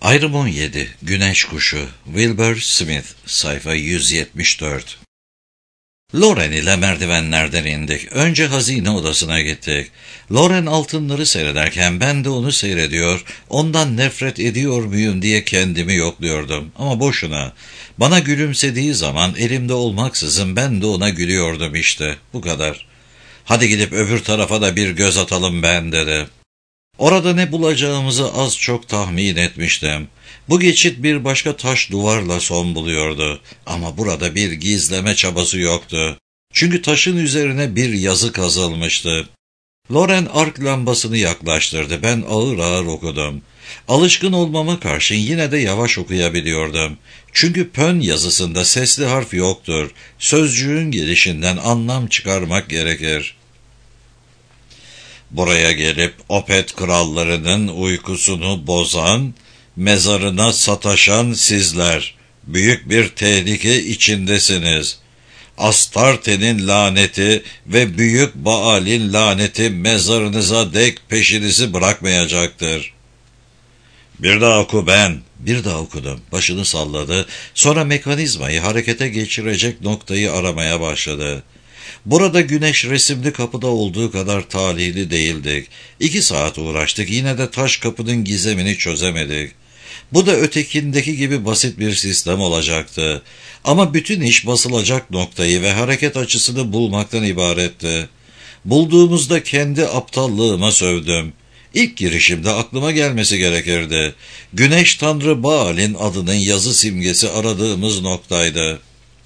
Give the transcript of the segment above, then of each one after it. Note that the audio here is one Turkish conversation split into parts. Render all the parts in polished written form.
Ayrım 17 Güneş Kuşu Wilbur Smith sayfa 174. Loren ile merdivenlerden indik. Önce hazine odasına gittik. Loren altınları seyrederken ben de onu seyrediyor, ondan nefret ediyor muyum diye kendimi yokluyordum. Ama boşuna. Bana gülümsediği zaman elimde olmaksızın ben de ona gülüyordum işte. Bu kadar. Hadi gidip öbür tarafa da bir göz atalım ben dedi. Orada ne bulacağımızı az çok tahmin etmiştim. Bu geçit bir başka taş duvarla son buluyordu. Ama burada bir gizleme çabası yoktu. Çünkü taşın üzerine bir yazı kazılmıştı. Loren ark lambasını yaklaştırdı. Ben ağır ağır okudum. Alışkın olmama karşın yine de yavaş okuyabiliyordum. Çünkü Pön yazısında sesli harf yoktur. Sözcüğün gelişinden anlam çıkarmak gerekir. Buraya gelip Opet krallarının uykusunu bozan, mezarına sataşan sizler, büyük bir tehlike içindesiniz. Astarte'nin laneti ve Büyük Baal'in laneti mezarınıza dek peşinizi bırakmayacaktır. Bir daha oku ben. Bir daha okudum. Başını salladı. Sonra mekanizmayı harekete geçirecek noktayı aramaya başladı. Burada güneş resimli kapıda olduğu kadar talihli değildik. 2 saat uğraştık, yine de taş kapının gizemini çözemedik. Bu da ötekindeki gibi basit bir sistem olacaktı. Ama bütün iş basılacak noktayı ve hareket açısını bulmaktan ibaretti. Bulduğumuzda kendi aptallığıma sövdüm. İlk girişimde aklıma gelmesi gerekirdi. Güneş Tanrı Baal'in adının yazı simgesi aradığımız noktaydı.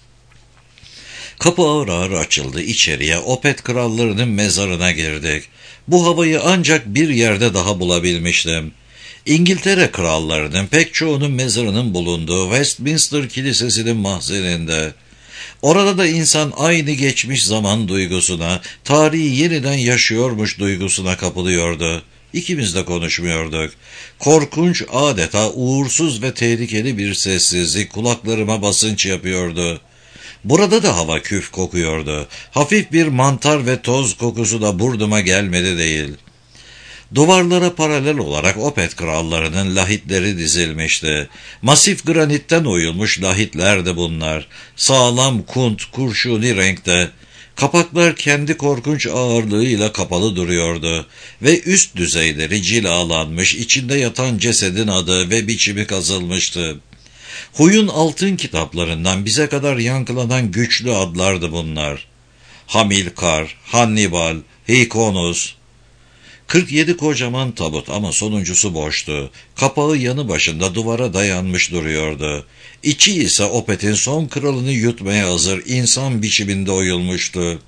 Kapı ağır ağır açıldı. İçeriye Opet krallarının mezarına girdik. Bu havayı ancak bir yerde daha bulabilmiştim. İngiltere krallarının pek çoğunun mezarının bulunduğu Westminster Kilisesi'nin mahzeninde. Orada da insan aynı geçmiş zaman duygusuna, tarihi yeniden yaşıyormuş duygusuna kapılıyordu. İkimiz de konuşmuyorduk. Korkunç, adeta uğursuz ve tehlikeli bir sessizlik kulaklarıma basınç yapıyordu. Burada da hava küf kokuyordu. Hafif bir mantar ve toz kokusu da burnuma gelmedi değil. Duvarlara paralel olarak Opet krallarının lahitleri dizilmişti. Masif granitten oyulmuş lahitlerdi bunlar. Sağlam kunt, kurşuni renkte. Kapaklar kendi korkunç ağırlığıyla kapalı duruyordu ve üst düzeyleri cilalanmış, içinde yatan cesedin adı ve biçimi kazılmıştı. Huy'un altın kitaplarından bize kadar yankılanan güçlü adlardı bunlar. Hamilkar, Hannibal, Hyrcanus. 47 kocaman tabut ama sonuncusu boştu. Kapağı yanı başında duvara dayanmış duruyordu. İçi ise Opet'in son kralını yutmaya hazır insan biçiminde oyulmuştu.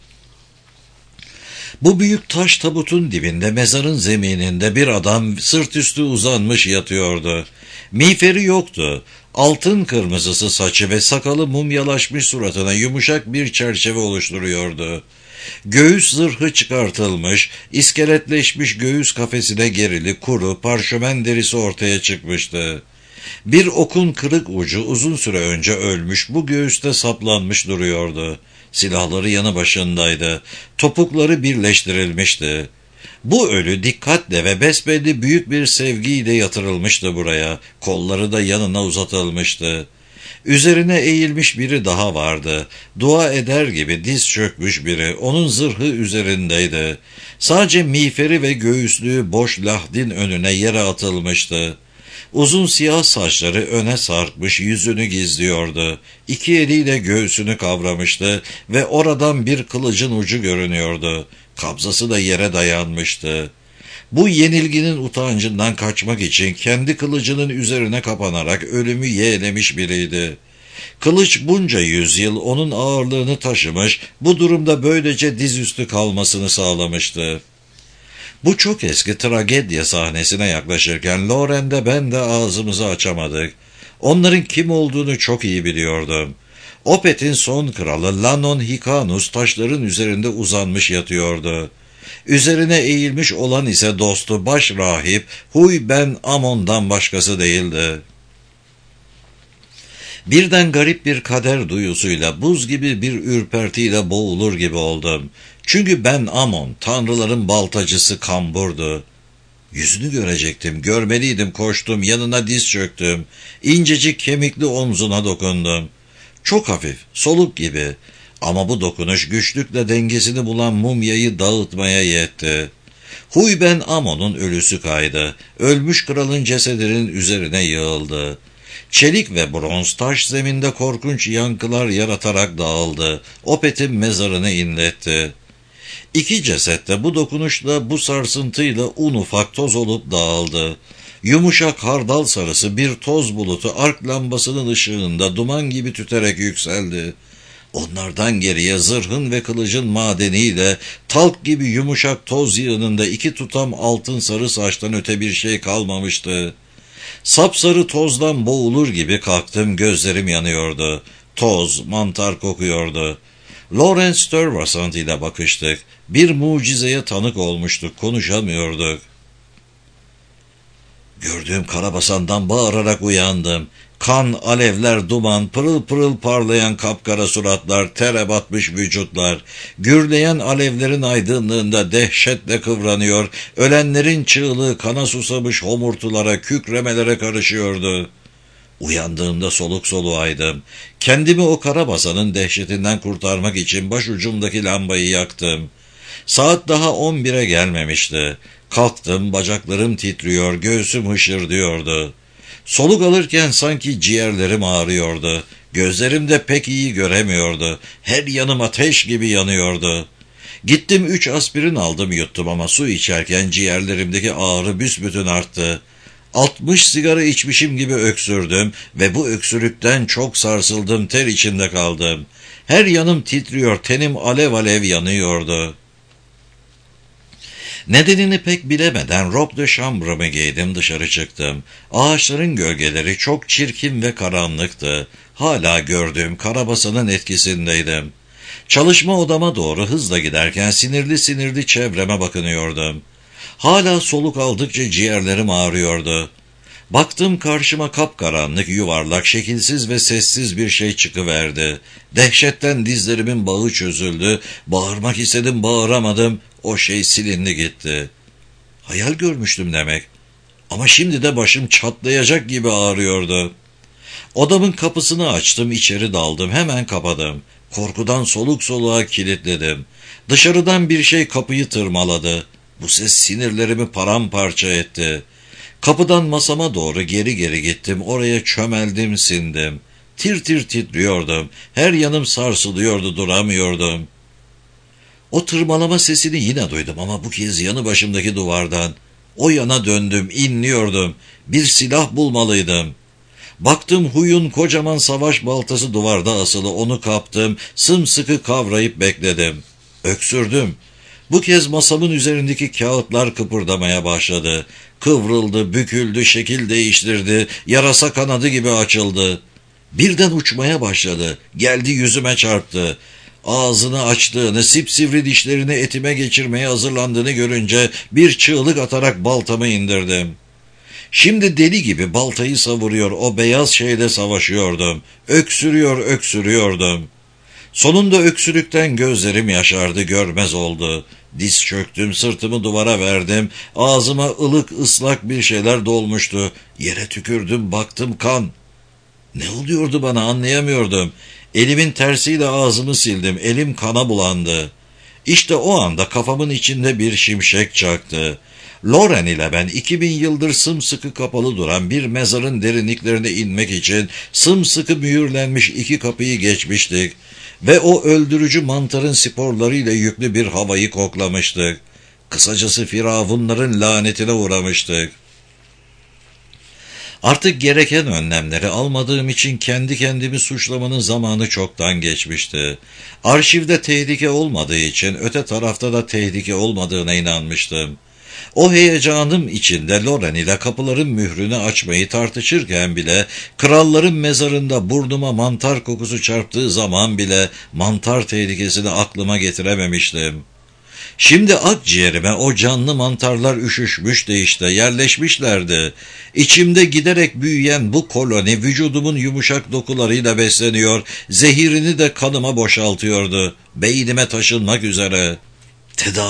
Bu büyük taş tabutun dibinde mezarın zemininde bir adam sırt üstü uzanmış yatıyordu. Miğferi yoktu. Altın kırmızısı saçı ve sakalı mumyalaşmış suratına yumuşak bir çerçeve oluşturuyordu. Göğüs zırhı çıkartılmış, iskeletleşmiş göğüs kafesine gerili kuru parşömen derisi ortaya çıkmıştı. Bir okun kırık ucu uzun süre önce ölmüş, bu göğüste saplanmış duruyordu. Silahları yanı başındaydı. Topukları birleştirilmişti. Bu ölü dikkatle ve besbelli büyük bir sevgiyle yatırılmıştı buraya. Kolları da yanına uzatılmıştı. Üzerine eğilmiş biri daha vardı. Dua eder gibi diz çökmüş biri. Onun zırhı üzerindeydi. Sadece miğferi ve göğüslüğü boş lahdin önüne yere atılmıştı. Uzun siyah saçları öne sarkmış, yüzünü gizliyordu. 2 eliyle göğsünü kavramıştı ve oradan bir kılıcın ucu görünüyordu. Kabzası da yere dayanmıştı. Bu yenilginin utancından kaçmak için kendi kılıcının üzerine kapanarak ölümü yeğlemiş biriydi. Kılıç bunca yüzyıl onun ağırlığını taşımış, bu durumda böylece dizüstü kalmasını sağlamıştı. Bu çok eski tragedya sahnesine yaklaşırken Loren de ben de ağzımızı açamadık. Onların kim olduğunu çok iyi biliyordum. Opet'in son kralı Lanon Hyrcanus taşların üzerinde uzanmış yatıyordu. Üzerine eğilmiş olan ise dostu baş rahip Huy ben Amon'dan başkası değildi. Birden garip bir kader duyusuyla, buz gibi bir ürpertiyle boğulur gibi oldum. Çünkü ben Amon, tanrıların baltacısı kamburdu. Yüzünü görecektim, görmeliydim, koştum, yanına diz çöktüm. İncecik kemikli omzuna dokundum. Çok hafif, soluk gibi. Ama bu dokunuş güçlükle dengesini bulan mumyayı dağıtmaya yetti. Huyben Amon'un ölüsü kaydı. Ölmüş kralın cesedinin üzerine yığıldı. Çelik ve bronz taş zeminde korkunç yankılar yaratarak dağıldı. Opet'in mezarını inletti. İki ceset de bu dokunuşla, bu sarsıntıyla un ufak toz olup dağıldı. Yumuşak hardal sarısı bir toz bulutu ark lambasının ışığında duman gibi tüterek yükseldi. Onlardan geriye zırhın ve kılıcın madeniyle talk gibi yumuşak toz yığınında iki tutam altın sarı saçtan öte bir şey kalmamıştı. Sapsarı tozdan boğulur gibi kalktım, gözlerim yanıyordu. Toz, mantar kokuyordu. Lawrence Stuyvesant ile bakıştık. Bir mucizeye tanık olmuştuk, konuşamıyorduk. Gördüğüm karabasandan bağırarak uyandım. Kan, alevler, duman, pırıl pırıl parlayan kapkara suratlar, tere batmış vücutlar, gürleyen alevlerin aydınlığında dehşetle kıvranıyor, ölenlerin çığlığı kana susamış homurtulara, kükremelere karışıyordu. Uyandığımda soluk soluğaydım. Kendimi o karabasanın dehşetinden kurtarmak için başucumdaki lambayı yaktım. Saat daha 11'e gelmemişti. Kalktım, bacaklarım titriyor, göğsüm hışırdıyordu. Soluk alırken sanki ciğerlerim ağrıyordu. Gözlerim de pek iyi göremiyordu. Her yanım ateş gibi yanıyordu. Gittim 3 aspirin aldım, yuttum ama su içerken ciğerlerimdeki ağrı büsbütün arttı. 60 sigara içmişim gibi öksürdüm ve bu öksürükten çok sarsıldım, ter içinde kaldım. Her yanım titriyor, tenim alev alev yanıyordu. Nedenini pek bilemeden robe de chambre'ımı giydim, dışarı çıktım. Ağaçların gölgeleri çok çirkin ve karanlıktı. Hala gördüğüm karabasanın etkisindeydim. Çalışma odama doğru hızla giderken sinirli sinirli çevreme bakınıyordum. Hala soluk aldıkça ciğerlerim ağrıyordu. Baktım, karşıma kapkaranlık, yuvarlak, şekilsiz ve sessiz bir şey çıkıverdi. Dehşetten dizlerimin bağı çözüldü. Bağırmak istedim, bağıramadım. O şey silindi gitti. Hayal görmüştüm demek. Ama şimdi de başım çatlayacak gibi ağrıyordu. Odamın kapısını açtım, içeri daldım, hemen kapadım. Korkudan soluk soluğa kilitledim. Dışarıdan bir şey kapıyı tırmaladı. Bu ses sinirlerimi paramparça etti. Kapıdan masama doğru geri geri gittim, oraya çömeldim, sindim. Tir tir titriyordum, her yanım sarsılıyordu, duramıyordum. O tırmalama sesini yine duydum ama bu kez yanı başımdaki duvardan. O yana döndüm, inliyordum. Bir silah bulmalıydım. Baktım, huyun kocaman savaş baltası duvarda asılı, onu kaptım, sımsıkı kavrayıp bekledim. Öksürdüm. Bu kez masamın üzerindeki kağıtlar kıpırdamaya başladı. Kıvrıldı, büküldü, şekil değiştirdi, yarasa kanadı gibi açıldı. Birden uçmaya başladı, geldi yüzüme çarptı. Ağzını açtığını, sipsivri dişlerini etime geçirmeye hazırlandığını görünce bir çığlık atarak baltamı indirdim. Şimdi deli gibi baltayı savuruyor, o beyaz şeyle savaşıyordum. Öksürüyordum. Sonunda öksürükten gözlerim yaşardı, görmez oldu. Diz çöktüm, sırtımı duvara verdim. Ağzıma ılık, ıslak bir şeyler dolmuştu. Yere tükürdüm, baktım kan. Ne oluyordu bana, anlayamıyordum. Elimin tersiyle ağzımı sildim, elim kana bulandı. İşte o anda kafamın içinde bir şimşek çaktı. Loren ile ben 2000 yıldır sımsıkı kapalı duran bir mezarın derinliklerine inmek için sımsıkı mühürlenmiş 2 kapıyı geçmiştik ve o öldürücü mantarın sporlarıyla yüklü bir havayı koklamıştık. Kısacası firavunların lanetine uğramıştık. Artık gereken önlemleri almadığım için kendi kendimi suçlamanın zamanı çoktan geçmişti. Arşivde tehlike olmadığı için öte tarafta da tehlike olmadığına inanmıştım. O heyecanım içinde Loren ile kapıların mührünü açmayı tartışırken bile, kralların mezarında burnuma mantar kokusu çarptığı zaman bile mantar tehlikesini aklıma getirememiştim. Şimdi akciğerime o canlı mantarlar üşüşmüştü, işte yerleşmişlerdi. İçimde giderek büyüyen bu koloni vücudumun yumuşak dokularıyla besleniyor, zehirini de kanıma boşaltıyordu. Beynime taşınmak üzere.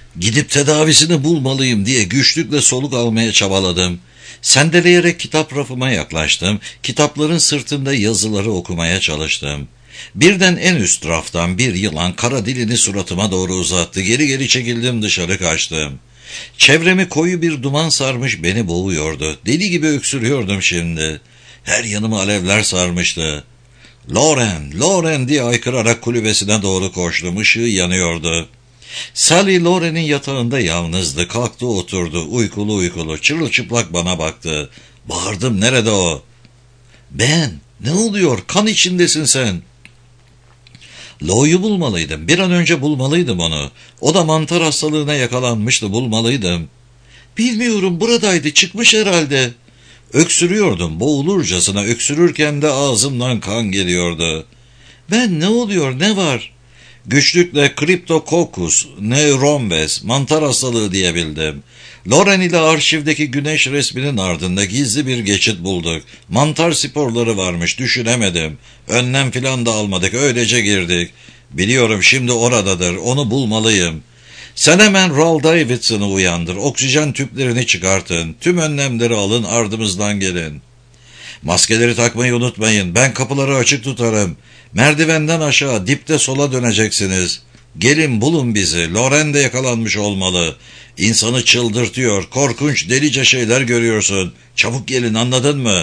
Gidip tedavisini bulmalıyım diye güçlükle soluk almaya çabaladım. Sendeleyerek kitap rafıma yaklaştım. Kitapların sırtında yazıları okumaya çalıştım. Birden en üst raftan bir yılan kara dilini suratıma doğru uzattı. Geri geri çekildim, dışarı kaçtım. Çevremi koyu bir duman sarmış, beni boğuyordu. Deli gibi öksürüyordum şimdi. Her yanımı alevler sarmıştı. "Loren, Loren!" diye haykırarak kulübesine doğru koştum. Işığı yanıyordu. Sally Loren'in yatağında yalnızdı. Kalktı, oturdu. Uykulu uykulu. Çırılçıplak bana baktı. Bağırdım, "Nerede o?" "Ben. Ne oluyor? Kan içindesin sen." Lo'yu bulmalıydım. Bir an önce bulmalıydım onu. O da mantar hastalığına yakalanmıştı. Bulmalıydım. "Bilmiyorum, buradaydı. Çıkmış herhalde." Öksürüyordum. Boğulurcasına öksürürken de ağzımdan kan geliyordu. "Ben, ne oluyor? Ne var?" Güçlükle Cryptococcus neuromves, mantar hastalığı diyebildim. Loren ile arşivdeki güneş resminin ardında gizli bir geçit bulduk. Mantar sporları varmış, düşünemedim. Önlem filan da almadık, öylece girdik. Biliyorum, şimdi oradadır, onu bulmalıyım. Sen hemen Ral Davidson'ı uyandır, oksijen tüplerini çıkartın, tüm önlemleri alın, ardımızdan gelin. Maskeleri takmayı unutmayın, ben kapıları açık tutarım. Merdivenden aşağı, dipte sola döneceksiniz. Gelin, bulun bizi. Loren de yakalanmış olmalı. İnsanı çıldırtıyor. Korkunç, delice şeyler görüyorsun. Çabuk gelin, anladın mı?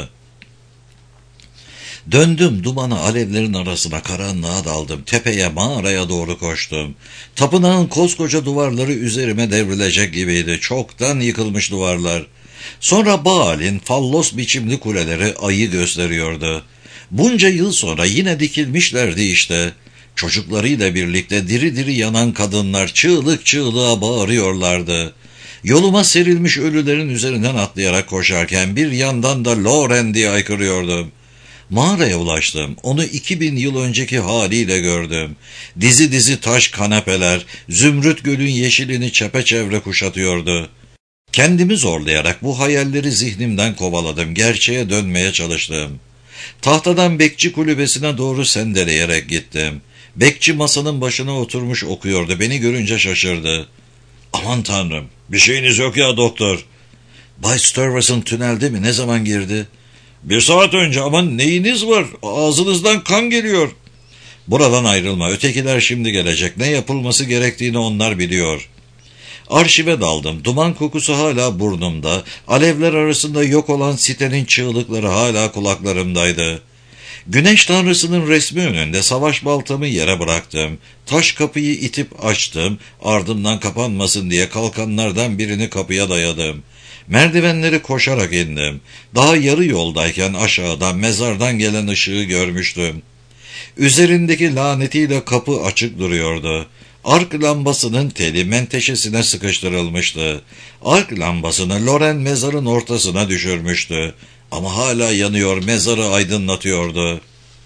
Döndüm, dumana, alevlerin arasına, karanlığa daldım. Tepeye, mağaraya doğru koştum. Tapınağın koskoca duvarları üzerime devrilecek gibiydi. Çoktan yıkılmış duvarlar. Sonra Baal'in fallos biçimli kuleleri ayı gösteriyordu. Bunca yıl sonra yine dikilmişlerdi işte. Çocuklarıyla birlikte diri diri yanan kadınlar çığlık çığlığa bağırıyorlardı. Yoluma serilmiş ölülerin üzerinden atlayarak koşarken bir yandan da "Loren!" diye haykırıyordum. Mağaraya ulaştım. Onu 2000 yıl önceki haliyle gördüm. Dizi dizi taş kanepeler, Zümrüt Göl'ün yeşilini çepeçevre kuşatıyordu. Kendimi zorlayarak bu hayalleri zihnimden kovaladım. Gerçeğe dönmeye çalıştım. Tahtadan bekçi kulübesine doğru sendeleyerek gittim. Bekçi masanın başına oturmuş okuyordu. Beni görünce şaşırdı. "Aman tanrım, bir şeyiniz yok ya doktor." "Bay Stuyvesant tünelde mi? Ne zaman girdi?" "1 saat önce. Ama neyiniz var? Ağzınızdan kan geliyor." "Buradan ayrılma. Ötekiler şimdi gelecek. Ne yapılması gerektiğini onlar biliyor." Arşive daldım. Duman kokusu hala burnumda. Alevler arasında yok olan sitenin çığlıkları hala kulaklarımdaydı. Güneş tanrısının resmi önünde savaş baltamı yere bıraktım. Taş kapıyı itip açtım. Ardımdan kapanmasın diye kalkanlardan birini kapıya dayadım. Merdivenleri koşarak indim. Daha yarı yoldayken aşağıdan, mezardan gelen ışığı görmüştüm. Üzerindeki lanetiyle kapı açık duruyordu. Ark lambasının teli menteşesine sıkıştırılmıştı. Ark lambasını Loren mezarın ortasına düşürmüştü. Ama hala yanıyor, mezarı aydınlatıyordu.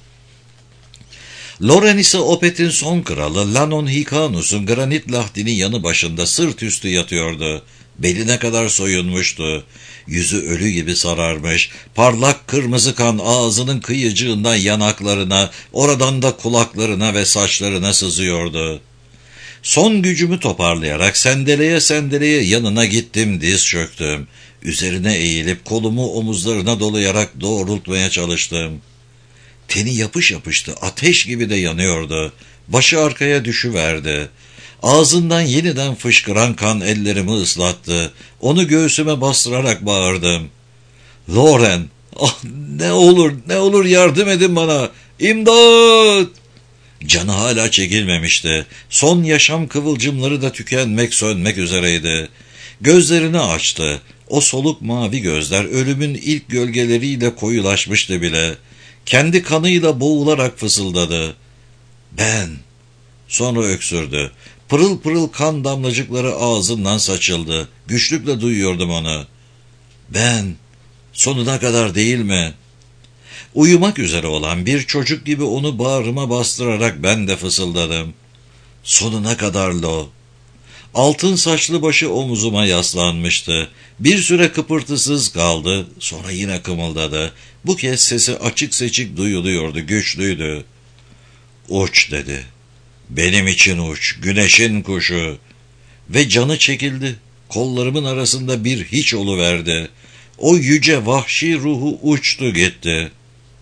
Loren ise Opeth'in son kralı Lanon Hikanus'un granit lahdinin yanı başında sırt üstü yatıyordu. Beline kadar soyunmuştu. Yüzü ölü gibi sararmış. Parlak kırmızı kan ağzının kıyıcığından yanaklarına, oradan da kulaklarına ve saçlarına sızıyordu. Son gücümü toparlayarak sendeleye sendeleye yanına gittim, diz çöktüm. Üzerine eğilip kolumu omuzlarına dolayarak doğrultmaya çalıştım. Teni yapış yapıştı, ateş gibi de yanıyordu. Başı arkaya düşüverdi. Ağzından yeniden fışkıran kan ellerimi ıslattı. Onu göğsüme bastırarak bağırdım. "Loren! Ah, ne olur, ne olur yardım edin bana! İmdat!" Canı hala çekilmemişti. Son yaşam kıvılcımları da tükenmek, sönmek üzereydi. Gözlerini açtı. O soluk mavi gözler ölümün ilk gölgeleriyle koyulaşmıştı bile. Kendi kanıyla boğularak fısıldadı. "Ben." Sonra öksürdü. Pırıl pırıl kan damlacıkları ağzından saçıldı. Güçlükle duyuyordum onu. "Ben." Sonuna kadar, değil mi? Uyumak üzere olan bir çocuk gibi onu bağrıma bastırarak ben de fısıldadım. "Sonuna kadar Lo." Altın saçlı başı omuzuma yaslanmıştı. Bir süre kıpırtısız kaldı, sonra yine kımıldadı. Bu kez sesi açık seçik duyuluyordu, güçlüydü. "Uç," dedi. "Benim için uç, güneşin kuşu." ve canı çekildi. Kollarımın arasında bir hiç oluverdi. O yüce vahşi ruhu uçtu gitti.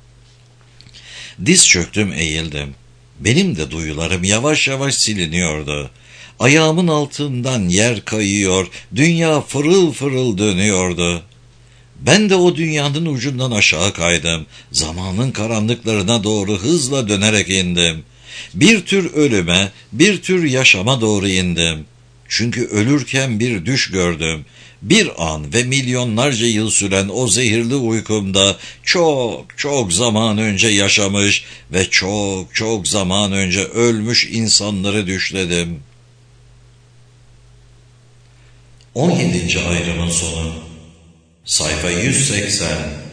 Diz çöktüm, eğildim. Benim de duyularım yavaş yavaş siliniyordu. Ayağımın altından yer kayıyor, dünya fırıl fırıl dönüyordu. Ben de o dünyanın ucundan aşağı kaydım. Zamanın karanlıklarına doğru hızla dönerek indim. Bir tür ölüme, bir tür yaşama doğru indim. Çünkü ölürken bir düş gördüm. Bir an ve milyonlarca yıl süren o zehirli uykumda çok çok zaman önce yaşamış ve çok çok zaman önce ölmüş insanları düşledim. 17. ayrımın sonu. Sayfa 180.